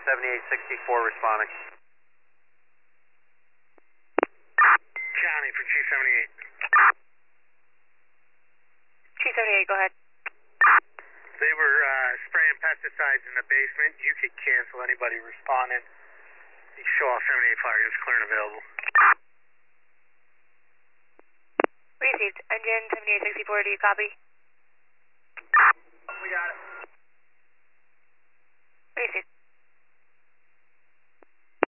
7864 responding. Johnny for Chief 78. Chief 78, go ahead. They were spraying pesticides in the basement. You could cancel anybody responding. You can show off 78 fire, just clear and available. Received. Engine 7864, do you copy? We got it. Received.